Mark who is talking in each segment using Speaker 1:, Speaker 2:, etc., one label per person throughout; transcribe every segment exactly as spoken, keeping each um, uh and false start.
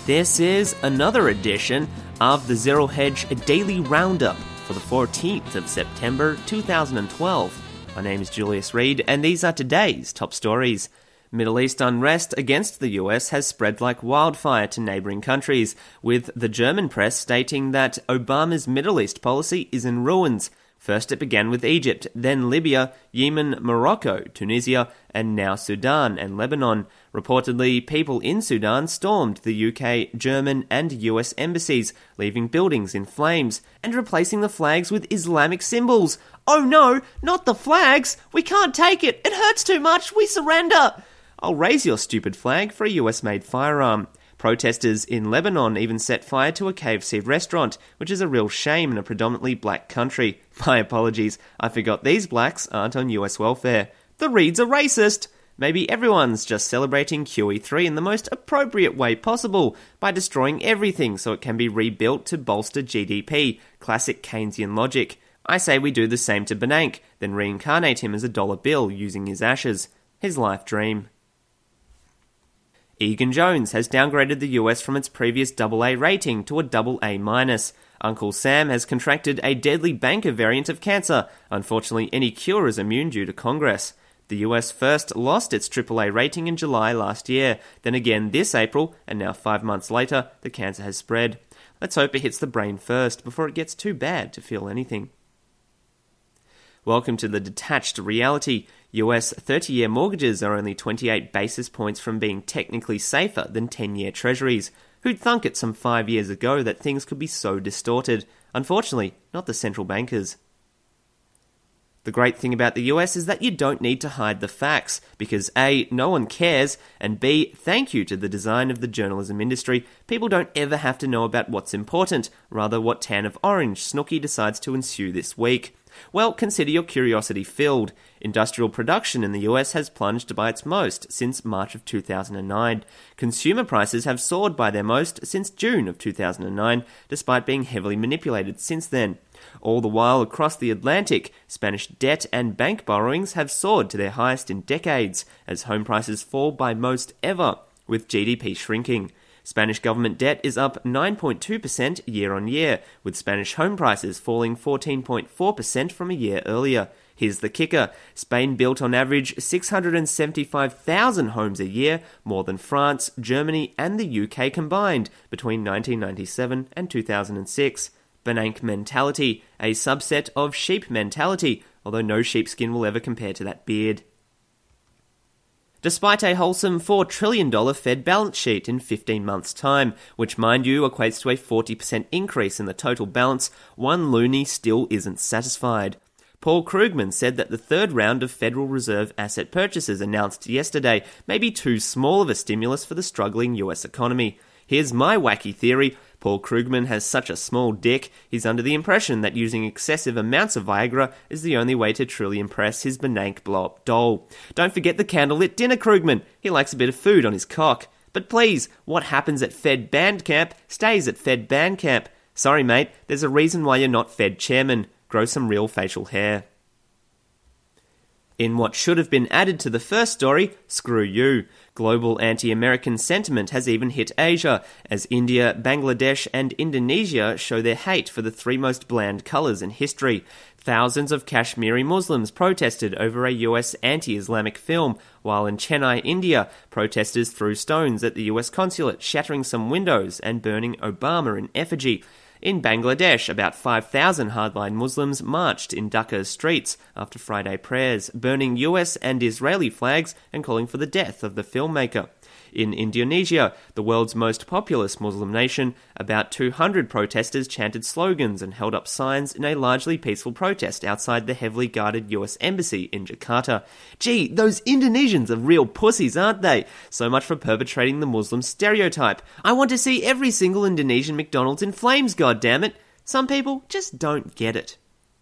Speaker 1: This is another edition of the Zero Hedge Daily Roundup for the fourteenth of September two thousand twelve. My name is Julius Reed, and these are today's top stories. Middle East unrest against the U S has spread like wildfire to neighbouring countries, with the German press stating that Obama's Middle East policy is in ruins. First it began with Egypt, then Libya, Yemen, Morocco, Tunisia, and now Sudan and Lebanon. Reportedly, people in Sudan stormed the U K, German, and U S embassies, leaving buildings in flames, and replacing the flags with Islamic symbols. Oh no, not the flags! We can't take it! It hurts too much! We surrender! I'll raise your stupid flag for a U S-made firearm. Protesters in Lebanon even set fire to a K F C restaurant, which is a real shame in a predominantly black country. My apologies, I forgot these blacks aren't on U S welfare. The Reeds are racist! Maybe everyone's just celebrating Q E three in the most appropriate way possible, by destroying everything so it can be rebuilt to bolster G D P. Classic Keynesian logic. I say we do the same to Bernanke, then reincarnate him as a dollar bill using his ashes. His life dream. Egan-Jones has downgraded the U S from its previous double A rating to a double A minus. Uncle Sam has contracted a deadly banker variant of cancer. Unfortunately, any cure is immune due to Congress. The U S first lost its triple A rating in July last year, then again this April, and now five months later, the cancer has spread. Let's hope it hits the brain first before it gets too bad to feel anything. Welcome to the detached reality. U S thirty-year mortgages are only twenty-eight basis points from being technically safer than ten-year treasuries. Who'd thunk it some five years ago that things could be so distorted? Unfortunately, not the central bankers. The great thing about the U S is that you don't need to hide the facts, because A, no one cares, and B, thank you to the design of the journalism industry, people don't ever have to know about what's important, rather what tan of orange Snooki decides to ensue this week. Well, consider your curiosity filled. Industrial production in the U S has plunged by its most since March of two thousand nine. Consumer prices have soared by their most since June of two thousand nine, despite being heavily manipulated since then. All the while, across the Atlantic, Spanish debt and bank borrowings have soared to their highest in decades, as home prices fall by most ever, with G D P shrinking. Spanish government debt is up nine point two percent year on year, with Spanish home prices falling fourteen point four percent from a year earlier. Here's the kicker. Spain built on average six hundred seventy-five thousand homes a year, more than France, Germany and the U K combined, between nineteen ninety-seven and two thousand six. Bernanke mentality, a subset of sheep mentality, although no sheepskin will ever compare to that beard. Despite a wholesome four trillion dollars Fed balance sheet in fifteen months' time, which mind you equates to a forty percent increase in the total balance, one loony still isn't satisfied. Paul Krugman said that the third round of Federal Reserve asset purchases announced yesterday may be too small of a stimulus for the struggling U S economy. Here's my wacky theory. Paul Krugman has such a small dick, he's under the impression that using excessive amounts of Viagra is the only way to truly impress his Bernanke blow-up doll. Don't forget the candlelit dinner, Krugman. He likes a bit of food on his cock. But please, what happens at Fed Bandcamp stays at Fed Bandcamp. Sorry mate, there's a reason why you're not Fed chairman. Grow some real facial hair. In what should have been added to the first story, screw you. Global anti-American sentiment has even hit Asia, as India, Bangladesh and Indonesia show their hate for the three most bland colours in history. Thousands of Kashmiri Muslims protested over a U S anti-Islamic film, while in Chennai, India, protesters threw stones at the U S consulate, shattering some windows and burning Obama in effigy. In Bangladesh, about five thousand hardline Muslims marched in Dhaka's streets after Friday prayers, burning U S and Israeli flags and calling for the death of the filmmaker. In Indonesia, the world's most populous Muslim nation, about two hundred protesters chanted slogans and held up signs in a largely peaceful protest outside the heavily guarded U S embassy in Jakarta. Gee, those Indonesians are real pussies, aren't they? So much for perpetrating the Muslim stereotype. I want to see every single Indonesian McDonald's in flames, goddammit. Some people just don't get it.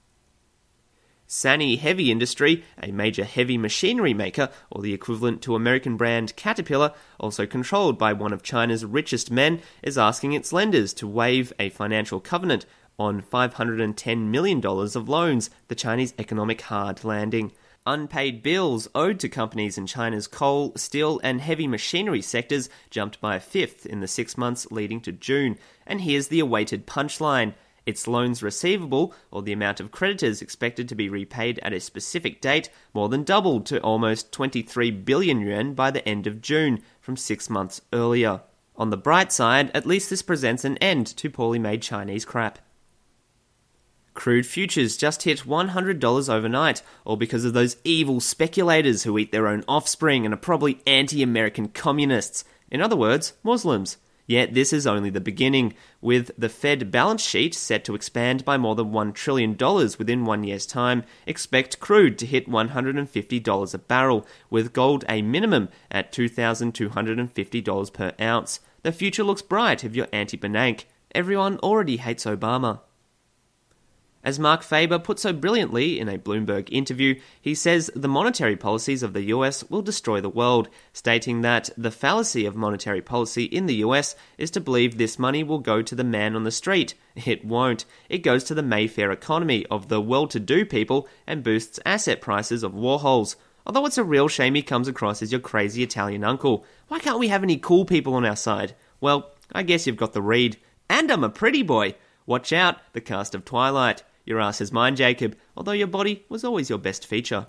Speaker 1: Sany Heavy Industry, a major heavy machinery maker, or the equivalent to American brand Caterpillar, also controlled by one of China's richest men, is asking its lenders to waive a financial covenant on five hundred ten million dollars of loans, the Chinese economic hard landing. Unpaid bills owed to companies in China's coal, steel and heavy machinery sectors jumped by a fifth in the six months leading to June. And here's the awaited punchline. Its loans receivable, or the amount of creditors expected to be repaid at a specific date, more than doubled to almost twenty-three billion yuan by the end of June, from six months earlier. On the bright side, at least this presents an end to poorly made Chinese crap. Crude futures just hit one hundred dollars overnight, all because of those evil speculators who eat their own offspring and are probably anti-American communists. In other words, Muslims. Yet this is only the beginning, with the Fed balance sheet set to expand by more than one trillion dollars within one year's time. Expect crude to hit one hundred fifty dollars a barrel, with gold a minimum at two thousand two hundred fifty dollars per ounce. The future looks bright if you're anti-Bernanke. Everyone already hates Obama. As Mark Faber put so brilliantly in a Bloomberg interview, he says the monetary policies of the U S will destroy the world, stating that the fallacy of monetary policy in the U S is to believe this money will go to the man on the street. It won't. It goes to the Mayfair economy of the well-to-do people and boosts asset prices of Warhols. Although it's a real shame he comes across as your crazy Italian uncle. Why can't we have any cool people on our side? Well, I guess you've got the read. And I'm a pretty boy. Watch out, the cast of Twilight. Your ass is mine, Jacob, although your body was always your best feature.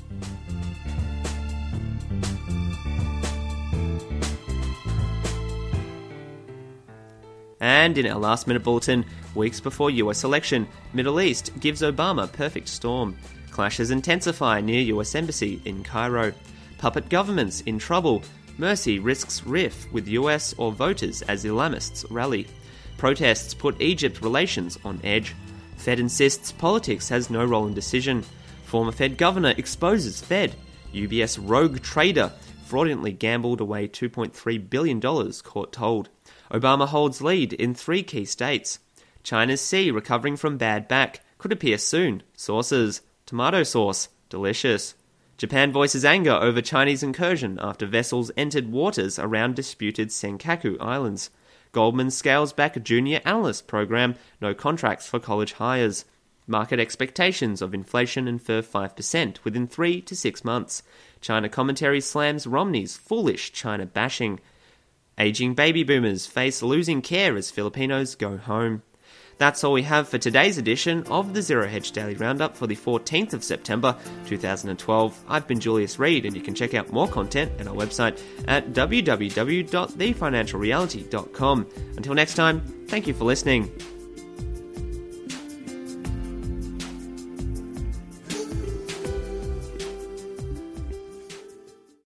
Speaker 1: And in our last minute bulletin, weeks before U S election, Middle East gives Obama perfect storm. Clashes intensify near U S embassy in Cairo. Puppet governments in trouble. Mercy risks riff with U S or voters as Islamists rally. Protests put Egypt relations on edge. Fed insists politics has no role in decision. Former Fed governor exposes Fed. U B S rogue trader fraudulently gambled away two point three billion dollars, court told. Obama holds lead in three key states. China's sea recovering from bad back. Could appear soon. Sources. Tomato sauce. Delicious. Japan voices anger over Chinese incursion after vessels entered waters around disputed Senkaku Islands. Goldman scales back a junior analyst program, no contracts for college hires. Market expectations of inflation infer five percent within three to six months. China commentary slams Romney's foolish China bashing. Aging baby boomers face losing care as Filipinos go home. That's all we have for today's edition of the Zero Hedge Daily Roundup for the fourteenth of September two thousand twelve. I've been Julius Reed, and you can check out more content at our website at w w w dot the financial reality dot com. Until next time, thank you for listening.